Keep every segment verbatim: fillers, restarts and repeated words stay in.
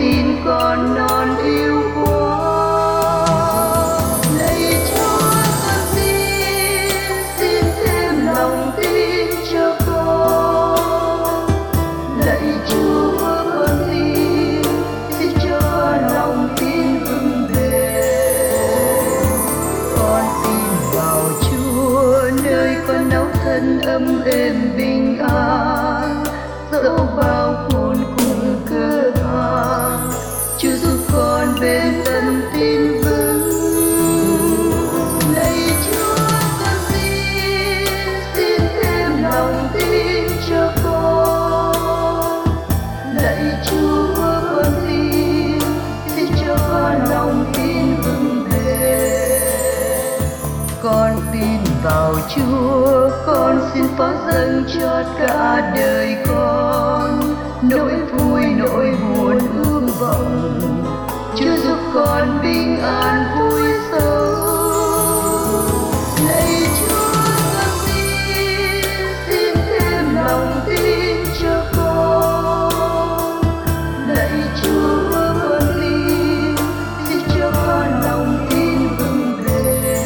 tin con non yêu quá. Lạy Chúa con xin, xin thêm lòng tin cho con. Lạy Chúa con xin, xin cho con lòng tin vững bền. Con tin vào Chúa nơi con nấu thân ấm êm bình an, dẫu bao khôn cùng cơ hàng, Chúa giúp con bên tâm tin vững. Lạy Chúa con xin, xin thêm lòng tin cho con. Lạy Chúa con xin, xin cho con lòng tin vững bền. Con tin vào Chúa, con xin phó dâng cho cả đời con, nỗi vui nỗi buồn ước vọng, Chúa giúp con bình an vui sống. Lạy Chúa con xin, xin thêm lòng tin cho con. Lạy Chúa con xin, xin cho con lòng tin vững bền.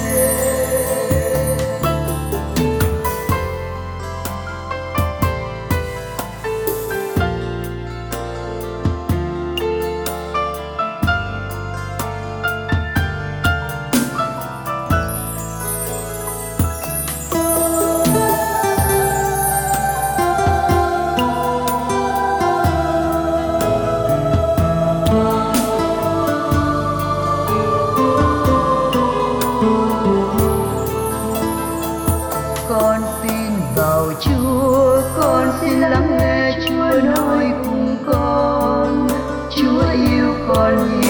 Con tin vào Chúa, con xin lắng nghe Chúa nói cùng con. Chúa yêu con nhiều.